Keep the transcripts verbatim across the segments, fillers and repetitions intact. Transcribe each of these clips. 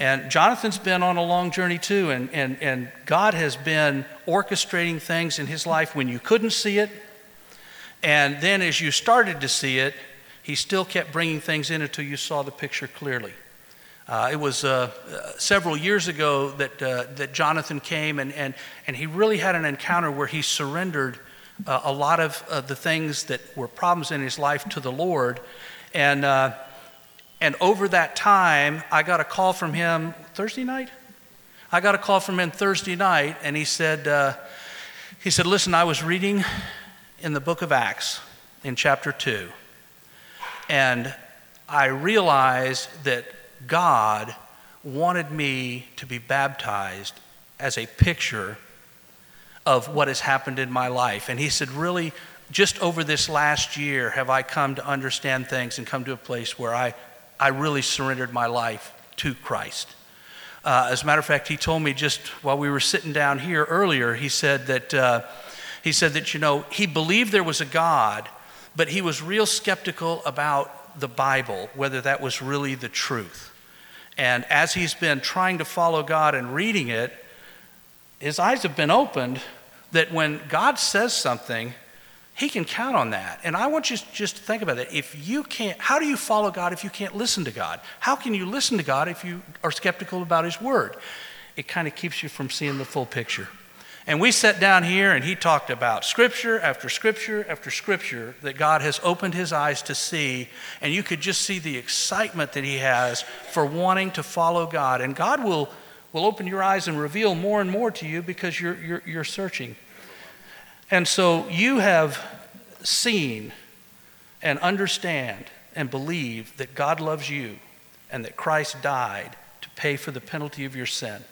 And Jonathan's been on a long journey too, and, and, and God has been orchestrating things in his life when you couldn't see it. And then as you started to see it, he still kept bringing things in until you saw the picture clearly. Uh, it was uh, uh, several years ago that uh, that Jonathan came, and, and, and he really had an encounter where he surrendered uh, a lot of uh, the things that were problems in his life to the Lord. And uh, and over that time, I got a call from him Thursday night. I got a call from him Thursday night, and he said, uh, he said, listen, I was reading in the book of Acts in chapter two, and I realized that God wanted me to be baptized as a picture of what has happened in my life. And he said, really, just over this last year have I come to understand things and come to a place where I, I really surrendered my life to Christ. Uh, as a matter of fact, he told me just while we were sitting down here earlier, he said that, uh, he said that, you know, he believed there was a God, but he was real skeptical about the Bible, whether that was really the truth. And as he's been trying to follow God and reading it, his eyes have been opened that when God says something, he can count on that. And I want you just to think about that. If you can't, how do you follow God if you can't listen to God? How can you listen to God if you are skeptical about his word? It kind of keeps you from seeing the full picture. And we sat down here and he talked about scripture after scripture after scripture that God has opened his eyes to see, and you could just see the excitement that he has for wanting to follow God. And God will, will open your eyes and reveal more and more to you because you're, you're, you're searching. And so you have seen and understand and believe that God loves you and that Christ died to pay for the penalty of your sin.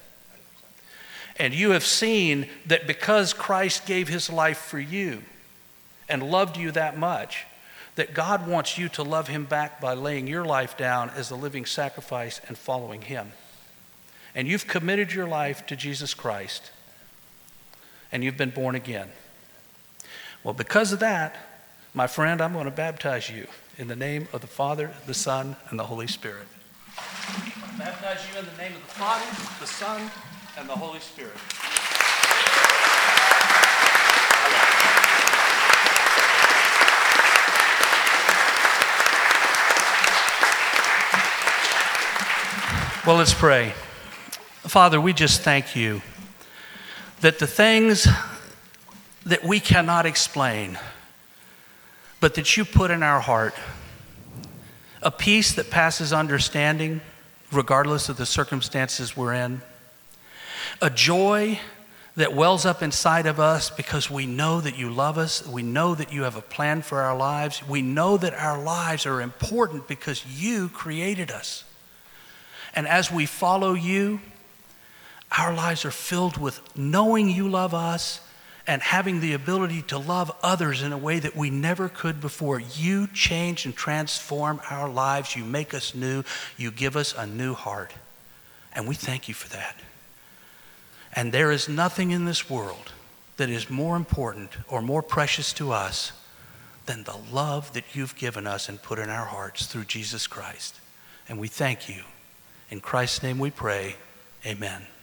And you have seen that because Christ gave his life for you and loved you that much, that God wants you to love him back by laying your life down as a living sacrifice and following him. And you've committed your life to Jesus Christ, and you've been born again. Well, because of that, my friend, I'm going to baptize you in the name of the Father, the Son, and the Holy Spirit. I baptize you in the name of the Father, the Son, and the Holy Spirit. Well, let's pray. Father, we just thank you that the things that we cannot explain, but that you put in our heart, a peace that passes understanding, regardless of the circumstances we're in, a joy that wells up inside of us because we know that you love us. We know that you have a plan for our lives. We know that our lives are important because you created us. And as we follow you, our lives are filled with knowing you love us and having the ability to love others in a way that we never could before. You change and transform our lives. You make us new. You give us a new heart. And we thank you for that. And there is nothing in this world that is more important or more precious to us than the love that you've given us and put in our hearts through Jesus Christ. And we thank you. In Christ's name we pray, amen.